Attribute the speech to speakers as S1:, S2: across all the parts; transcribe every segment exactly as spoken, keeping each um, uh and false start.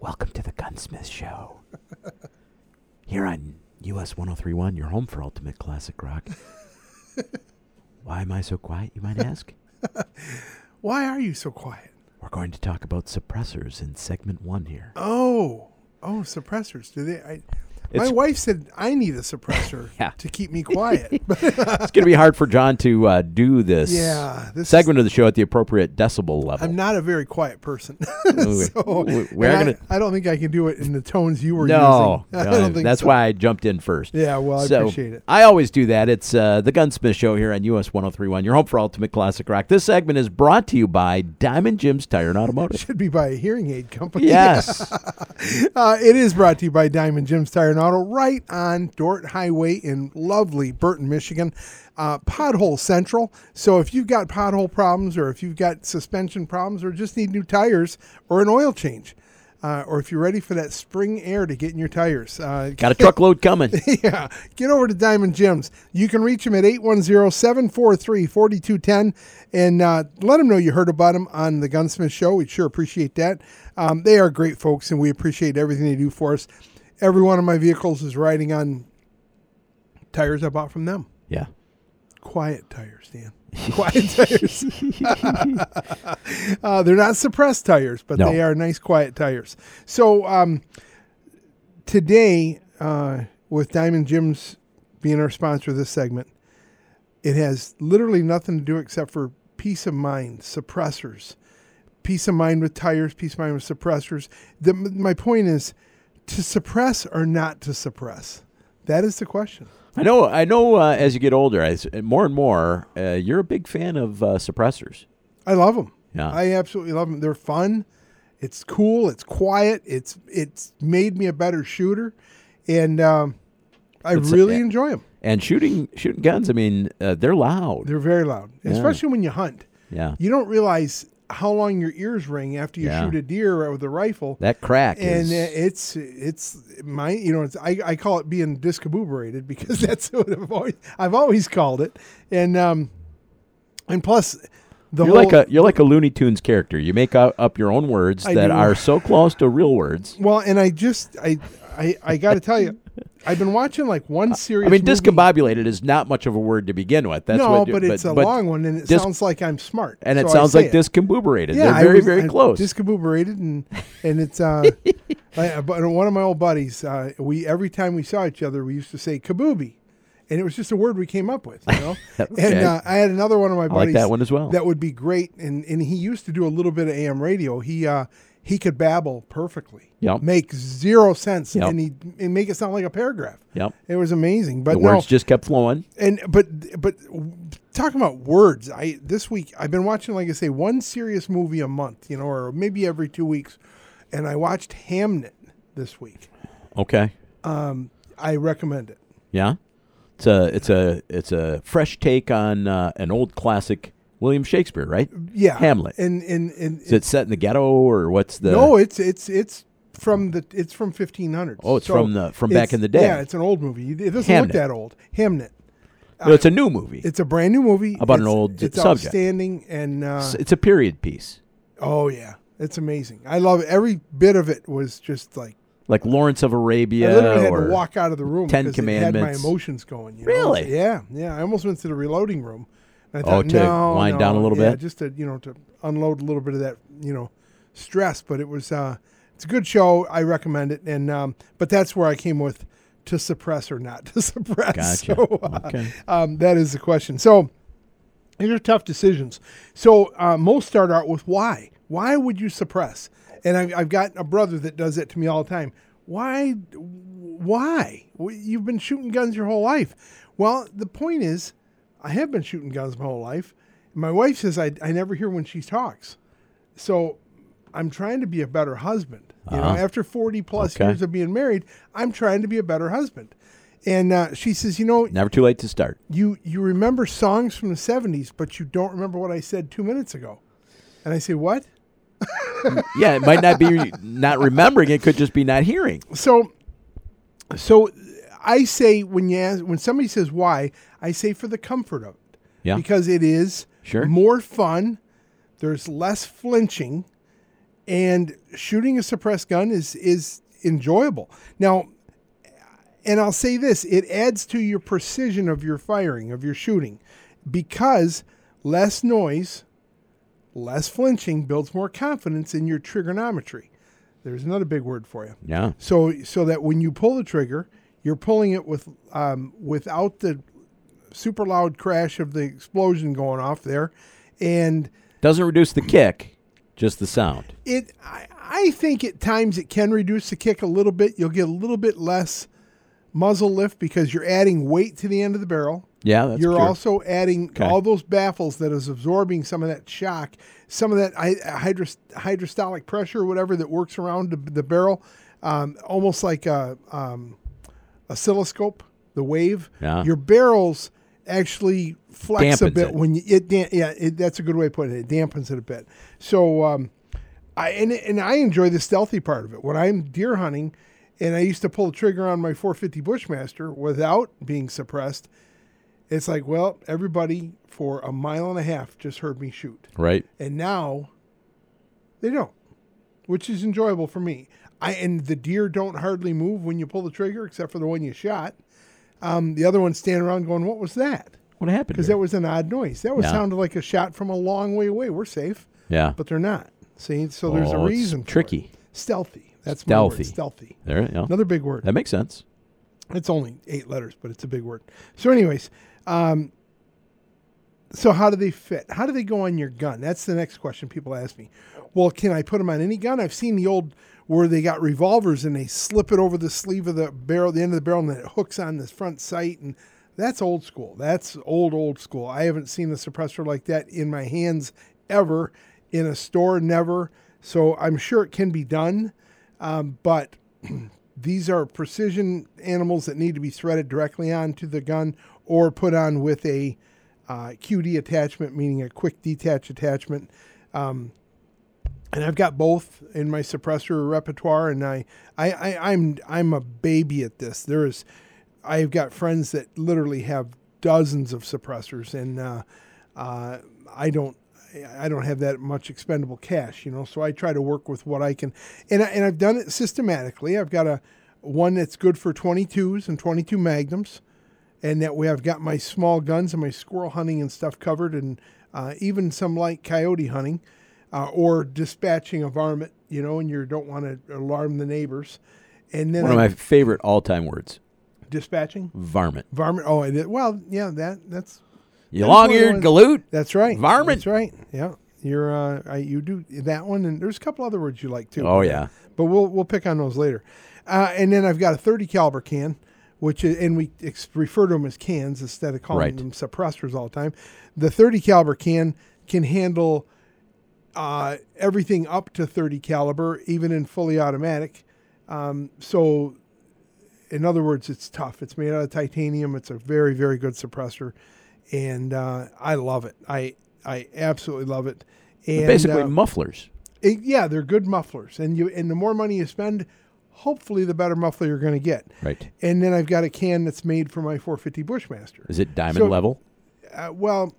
S1: Welcome to the Gunsmith Show. Here on U S one oh three point one, your home for ultimate classic rock. Why am I so quiet, you might ask?
S2: Why are you so quiet?
S1: We're going to talk about suppressors in segment one here.
S2: Oh, oh, suppressors. Do they? I, my
S1: It's-
S2: wife said I need a suppressor
S1: Yeah.
S2: to keep me quiet.
S1: It's going to be hard for John to uh, do this
S2: Yeah, this
S1: segment of the show at the appropriate decibel level.
S2: I'm not a very quiet person.
S1: We-
S2: so,
S1: we- we are
S2: and
S1: gonna-
S2: I, I don't think I can do it in the tones you were
S1: no,
S2: using. I
S1: no,
S2: don't think
S1: that's
S2: so.
S1: why I jumped in first.
S2: Yeah, well, I
S1: so
S2: appreciate it.
S1: I always do that. It's uh, the Gunsmith Show here on U S one oh three point one, your home for ultimate classic rock. This segment is brought to you by Diamond Jim's Tire and Automotive.
S2: Should be by a hearing aid company.
S1: Yes.
S2: Uh, it is brought to you by Diamond Jim's Tire and Auto right on Dort Highway in lovely Burton, Michigan. Uh, pothole Central. So if you've got pothole problems or if you've got suspension problems or just need new tires or an oil change, uh, or if you're ready for that spring air to get in your tires. Uh,
S1: Got a truckload coming.
S2: yeah, get over to Diamond Jim's. You can reach them at eight one zero, seven four three, four two one zero and uh, let them know you heard about them on the Gunsmith Show. We'd sure appreciate that. Um, they are great folks, and we appreciate everything they do for us. Every one of my vehicles is riding on tires I bought from them.
S1: Yeah.
S2: Quiet tires, Dan. Quiet tires. uh, they're not suppressed tires, but
S1: No.
S2: they are nice, quiet tires. So um, today, uh, with Diamond Jim's being our sponsor of this segment, it has literally nothing to do except for peace of mind, suppressors. Peace of mind with tires, peace of mind with suppressors. The, my point is to suppress or not to suppress. That is the question.
S1: I know. I know. Uh, as you get older, as more and more, uh, you're a big fan of uh, suppressors.
S2: I love them.
S1: Yeah.
S2: I absolutely love them. They're fun. It's cool. It's quiet. It's it's made me a better shooter, and um, I
S1: It's-
S2: really
S1: yeah.
S2: enjoy them.
S1: And shooting shooting guns. I mean, uh, they're loud.
S2: They're very loud,
S1: Yeah.
S2: especially when you hunt.
S1: Yeah.
S2: You don't realize how long your ears ring after you
S1: Yeah.
S2: shoot a deer with a rifle.
S1: That crack
S2: And
S1: is.
S2: uh, it's it's my you know it's I, I call it being discombobulated because that's what I've always I've always called it, and um and plus the
S1: You're
S2: whole,
S1: like a you're like a Looney Tunes character. You make up, up your own words
S2: I
S1: that
S2: do.
S1: are so close to real words.
S2: well, and I just I I, I got to tell you, I've been watching like one series.
S1: I mean,
S2: movie.
S1: discombobulated is not much of a word to begin with. That's
S2: no,
S1: what,
S2: but it's a long one, and it
S1: dis-
S2: sounds like I'm smart,
S1: and it
S2: so I
S1: sounds
S2: say
S1: like
S2: it.
S1: discombobulated.
S2: Yeah,
S1: They're
S2: I
S1: very
S2: was-
S1: very
S2: I
S1: close.
S2: Discombobulated, and and it's uh, I, but one of my old buddies, uh, we every time we saw each other, we used to say kabooby, and it was just a word we came up with, you know.
S1: Okay.
S2: And uh, I had another one of my
S1: I like
S2: buddies
S1: that one as well.
S2: that would be great, and and he used to do a little bit of A M radio. He uh, he could babble perfectly,
S1: Yep.
S2: make zero sense,
S1: Yep.
S2: and he and make it sound like a paragraph.
S1: Yep.
S2: It was amazing, but
S1: The
S2: no,
S1: words just kept flowing.
S2: and but but talking about words, I this week I've been watching, like I say, one serious movie a month, you know, or maybe every two weeks, and I watched Hamnet this week.
S1: Okay.
S2: I recommend it.
S1: Yeah. It's a it's a it's a fresh take on uh, an old classic William Shakespeare, right?
S2: Yeah,
S1: Hamlet.
S2: and and and
S1: Is it set in the ghetto or what's the?
S2: no, it's it's it's from the it's from fifteen hundreds.
S1: Oh, it's from the- from back
S2: it's-
S1: in the day.
S2: Yeah, it's an old movie. It doesn't
S1: Hamnet.
S2: look that old. Hamnet.
S1: No, it's a new movie.
S2: It's a brand new movie
S1: About an
S2: It's-
S1: old
S2: It's
S1: subject.
S2: outstanding, and uh,
S1: It's, it's a period piece,
S2: oh yeah, it's amazing. I love it. Every bit of it was just like.
S1: like Lawrence of Arabia.
S2: I literally had
S1: or
S2: to walk out of the room
S1: Ten
S2: because it had my
S1: Commandments.
S2: emotions going. You know?
S1: Really?
S2: Yeah, yeah. I almost went to the reloading room. And I
S1: Oh,
S2: thought,
S1: to
S2: no,
S1: wind
S2: no,
S1: down a little
S2: yeah,
S1: bit?
S2: just to you know to unload a little bit of that you know stress. But it was uh, it's a good show. I recommend it. And um, but that's where I came with to suppress or not to suppress.
S1: Gotcha.
S2: So, uh,
S1: Okay.
S2: um, that is the question. So these are tough decisions. So uh, most start out with why. Why would you suppress? And I've, I've got a brother that does that to me all the time. Why? Why? You've been shooting guns your whole life. Well, the point is, I have been shooting guns my whole life. My wife says I, I never hear when she talks. So I'm trying to be a better husband. You know,
S1: Uh-huh.
S2: after forty plus
S1: Okay.
S2: years of being married, I'm trying to be a better husband. And uh, she says, you know,
S1: Never too late to start.
S2: you you remember songs from the seventies, but you don't remember what I said two minutes ago. And I say, what?
S1: Yeah, it might not be not remembering. It could just be not hearing.
S2: So, so I say when you ask, when somebody says why, I say for the comfort of it.
S1: Yeah.
S2: Because it is
S1: Sure.
S2: more fun. There's less flinching. and shooting a suppressed gun is is enjoyable. Now, and I'll say this, it adds to your precision of your firing, of your shooting, because less noise, less flinching builds more confidence in your trigonometry. There's another big word for you.
S1: Yeah.
S2: So so that when you pull the trigger, you're pulling it with um, without the super loud crash of the explosion going off there, and
S1: Doesn't reduce the kick, just the sound.
S2: it. I, I think at times it can reduce the kick a little bit. You'll get a little bit less muzzle lift because you're adding weight to the end of the barrel.
S1: Yeah, that's
S2: You're
S1: true.
S2: also adding
S1: Okay.
S2: all those baffles that is absorbing some of that shock, some of that hy- hydros- hydrostatic pressure, or whatever that works around the, the barrel, um, almost like a um, oscilloscope, the wave.
S1: Yeah.
S2: Your barrels actually flex a
S1: Dampens
S2: bit
S1: it.
S2: when you it. Dan- yeah, it, that's a good way of putting it. It dampens it a bit. So, um, I and and I enjoy the stealthy part of it when I'm deer hunting, and I used to pull the trigger on my four fifty Bushmaster without being suppressed. It's like, well, everybody for a mile and a half just heard me shoot.
S1: Right.
S2: And now they don't, which is enjoyable for me. I and the deer don't hardly move when you pull the trigger, except for the one you shot. Um, the other one's standing around going, what was that?
S1: What happened?
S2: Because
S1: here?
S2: that was an odd noise. That was
S1: Yeah.
S2: sounded like a shot from a long way away. We're safe,
S1: Yeah.
S2: but they're not. See, so there's a
S1: Oh, it's
S2: reason for it.
S1: tricky.
S2: Stealthy. That's my word.
S1: Stealthy.
S2: Stealthy.
S1: There, yeah.
S2: Another big word.
S1: That makes sense.
S2: It's only eight letters, but it's a big word. So anyways, um, so how do they fit? How do they go on your gun? That's the next question people ask me. Well, can I put them on any gun? I've seen the old where they got revolvers and they slip it over the sleeve of the barrel, the end of the barrel, and then it hooks on the front sight. And that's old school. That's old, old school. I haven't seen a suppressor like that in my hands ever, in a store, never. So I'm sure it can be done, um, but these are precision animals that need to be threaded directly onto the gun or put on with a uh, Q D attachment, meaning a quick detach attachment. Um, and I've got both in my suppressor repertoire, and I, I, I, I'm I'm a baby at this. There is, I've got friends that literally have dozens of suppressors, and uh, uh, I don't. I don't have that much expendable cash, you know, so I try to work with what I can. And, I, and I've done it systematically. I've got a one that's good for twenty-twos and twenty-two Magnums, and that way I've got my small guns and my squirrel hunting and stuff covered, and uh, even some light coyote hunting uh, or dispatching a varmint, you know, and you don't want to alarm the neighbors. And then
S1: One of
S2: I-
S1: my favorite all-time words,
S2: dispatching
S1: varmint.
S2: varmint. Oh, it is. Well, yeah, that that's
S1: You
S2: That's one of the
S1: long-eared
S2: ones-
S1: galoot.
S2: That's right.
S1: Varmint.
S2: That's right. Yeah. You're uh I, you do that one, and there's a couple other words you like too.
S1: Oh,
S2: but,
S1: yeah.
S2: But we'll we'll pick on those later. Uh, and then I've got a thirty caliber can, which is, and we ex- refer to them as cans instead of calling
S1: Right.
S2: them suppressors all the time. The thirty caliber can can handle uh, everything up to thirty caliber, even in fully automatic. Um, so, in other words, it's tough. It's made out of titanium. It's a very very good suppressor, and uh, I love it. I I absolutely love it. And
S1: Basically
S2: uh,
S1: mufflers.
S2: it- yeah, they're good mufflers, and you and the more money you spend, hopefully the better muffler you're going to get.
S1: Right.
S2: And then I've got a can that's made for my four fifty Bushmaster.
S1: Is it diamond
S2: So-
S1: level?
S2: Uh, well,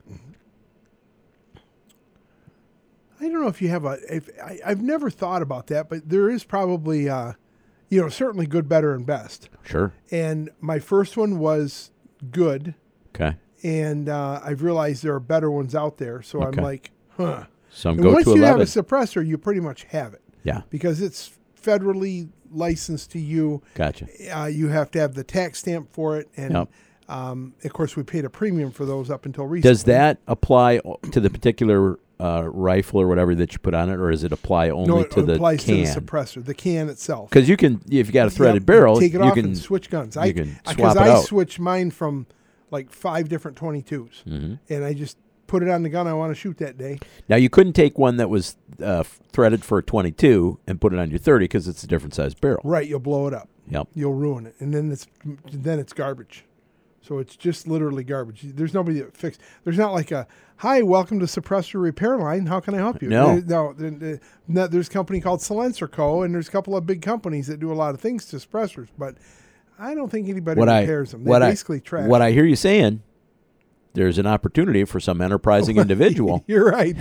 S2: I don't know if you have a. If I, I've never thought about that, but there is probably, uh, you know, certainly good, better, and best.
S1: Sure.
S2: And my first one was good,
S1: Okay.
S2: and uh, I've realized there are better ones out there. So
S1: Okay.
S2: I'm like, huh.
S1: Some
S2: And
S1: go
S2: once
S1: to
S2: you have
S1: eleven.
S2: a suppressor, you pretty much have it
S1: Yeah.
S2: because it's federally licensed to you.
S1: Gotcha.
S2: Uh, you have to have the tax stamp for it, and
S1: Yep.
S2: um, of course, we paid a premium for those up until recently.
S1: Does that apply to the particular uh, rifle or whatever that you put on it, or does it apply only
S2: no, it
S1: to the
S2: applies
S1: can?
S2: to the suppressor, the can itself.
S1: Because you can, if you got a threaded
S2: Yep,
S1: barrel,
S2: take it
S1: you
S2: off
S1: can
S2: and switch guns.
S1: you
S2: I
S1: can
S2: because
S1: swap it
S2: I
S1: out.
S2: switched mine from like five different twenty-twos,
S1: Mhm.
S2: and I just put it on the gun I want to shoot that day.
S1: Now you couldn't take one that was uh, threaded for a twenty-two and put it on your thirty because it's a different size barrel.
S2: Right, you'll blow it up.
S1: Yep.
S2: You'll ruin it, and then it's then it's garbage. So it's just literally garbage. There's nobody that fix. There's not like a hi, welcome to Suppressor Repair Line. How can I help you?
S1: No.
S2: There- no. there- there- no, There's a company called Silencer Co. and there's a couple of big companies that do a lot of things to suppressors, but I don't think anybody
S1: What I
S2: repairs them. They
S1: what
S2: basically
S1: I
S2: trash.
S1: what I hear you saying there's an opportunity for some enterprising individual.
S2: You're right.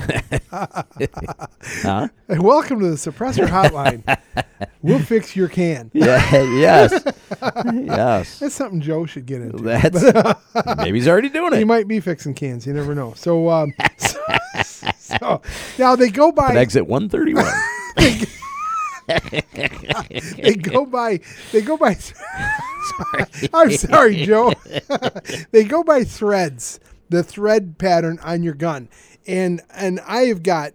S1: Huh?
S2: And welcome to the Suppressor Hotline. We'll fix your can.
S1: Yeah, yes. Yes.
S2: That's something Joe should get into.
S1: That's maybe he's already doing
S2: He
S1: it.
S2: might be fixing cans. You never know. So, um, so, so now they go by.
S1: At exit one thirty-one.
S2: They go by. They go by. I'm sorry, Joe. They go by threads. The thread pattern on your gun, and and I have got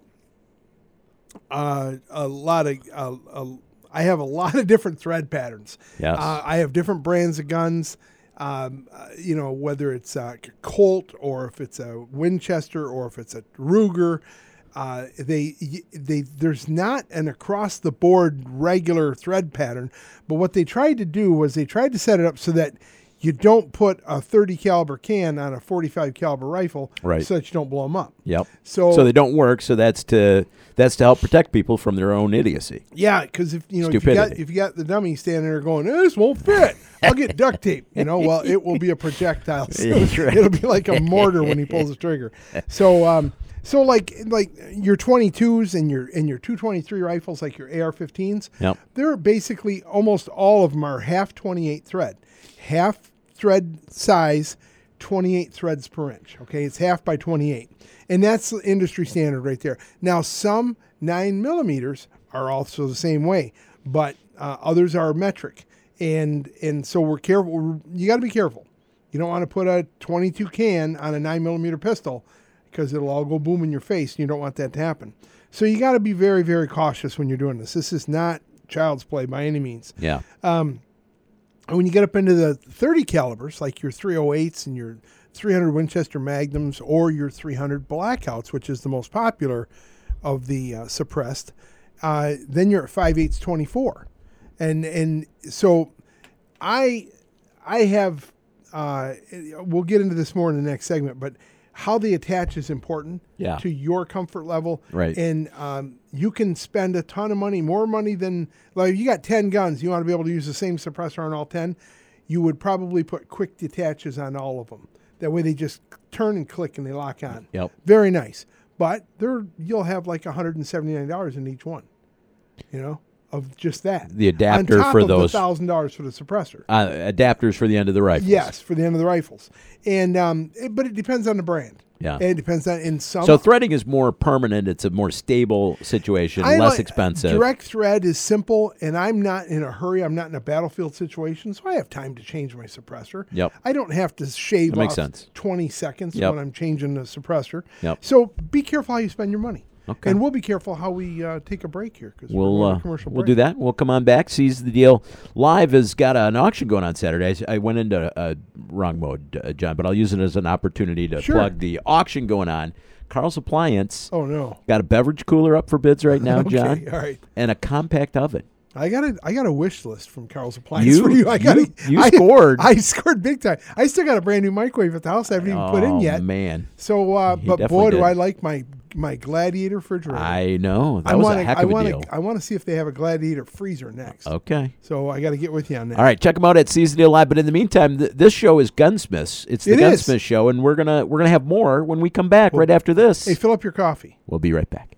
S2: uh, a lot of. Uh, uh, I have a lot of different thread patterns.
S1: Yes.
S2: Uh, I have different brands of guns. Um, uh, you know, whether it's a Colt or if it's a Winchester or if it's a Ruger. Uh, they, they, there's not an across the board regular thread pattern, but what they tried to do was they tried to set it up so that you don't put a thirty caliber can on a forty-five caliber rifle,
S1: Right.
S2: so that you don't blow them up.
S1: Yep.
S2: So,
S1: So they don't work. So that's to that's to help protect people from their own idiocy.
S2: yeah, because if you know if you got
S1: Stupidity.
S2: if you got the dummy standing there going, eh, this won't fit, I'll get duct tape. You know, well, it will be a projectile. So
S1: That's right.
S2: It'll be like a mortar when he pulls the trigger. So, um, so like like your twenty-twos and your and your two twenty-three rifles, like your A R fifteens,
S1: Yep.
S2: they're basically almost all of them are half twenty-eight thread, half thread size, twenty-eight threads per inch. Okay, it's half by twenty-eight, and that's the industry standard right there. Now, some nine millimeters are also the same way, but uh, others are metric, and and so we're careful. We're, you got to be careful. You don't want to put a twenty-two can on a nine millimeter pistol because it'll all go boom in your face, and you don't want that to happen. So you got to be very, very cautious when you're doing this. This is not child's play by any means.
S1: Yeah.
S2: And when you get up into the thirty calibers, like your three oh eights and your three hundred Winchester Magnums or your three hundred Blackouts, which is the most popular of the uh, suppressed, uh, then you're at five eighths twenty-four. And and so I I have, uh, we'll get into this more in the next segment, but how they attach is important
S1: Yeah.
S2: to your comfort level.
S1: Right.
S2: And um, you can spend a ton of money, more money than, like you got ten guns, you want to be able to use the same suppressor on all ten, you would probably put quick detaches on all of them. That way they just turn and click and they lock on.
S1: Yep.
S2: Very nice. But they're, you'll have like one hundred seventy-nine dollars in each one, you know, of just that.
S1: The adapter
S2: on top
S1: for
S2: of
S1: those-
S2: the one thousand dollars for the suppressor.
S1: Uh, adapters for the end of the rifles.
S2: Yes, for the end of the rifles. And um, it, but it depends on the brand.
S1: Yeah.
S2: And it depends on in some.
S1: So threading is more permanent. It's a more stable situation,
S2: I
S1: less
S2: like-
S1: expensive.
S2: Direct thread is simple, and I'm not in a hurry. I'm not in a battlefield situation, so I have time to change my suppressor.
S1: Yep.
S2: I don't have to shave
S1: That makes
S2: off
S1: sense.
S2: twenty seconds
S1: Yep.
S2: when I'm changing the suppressor.
S1: Yep.
S2: So be careful how you spend your money.
S1: Okay.
S2: And we'll be careful how we uh, take a break here because
S1: We'll
S2: we're going
S1: uh,
S2: to commercial
S1: we'll
S2: break.
S1: do that. We'll come on back. Seize the Deal Live has got an auction going on Saturday. I I went into uh, wrong mode, uh, John, but I'll use it as an opportunity to
S2: Sure.
S1: plug the auction going on. Carl's Appliance
S2: Oh no.
S1: got a beverage cooler up for bids right now,
S2: Okay,
S1: John,
S2: all right.
S1: and a compact oven.
S2: I got a I got a wish list from Carl's Appliance
S1: You-
S2: for you. I got
S1: you- you
S2: I,
S1: scored.
S2: I scored big time. I still got a brand new microwave at the house I haven't even
S1: oh
S2: put in yet.
S1: man,
S2: So, uh,
S1: He
S2: but
S1: definitely
S2: boy, do
S1: did.
S2: I like my my Gladiator refrigerator.
S1: I know that
S2: I
S1: was
S2: wanna,
S1: a heck
S2: I
S1: of a
S2: wanna,
S1: deal.
S2: I want to see if they have a Gladiator freezer next.
S1: Okay.
S2: So I got to get with you on that.
S1: All right, check them out at Seize the Deal Live. But in the meantime, th- this show is Gunsmiths. It's the
S2: It is.
S1: Gunsmith Show, and we're gonna we're gonna have more when we come back right after this.
S2: Hey, fill up your coffee.
S1: We'll be right back.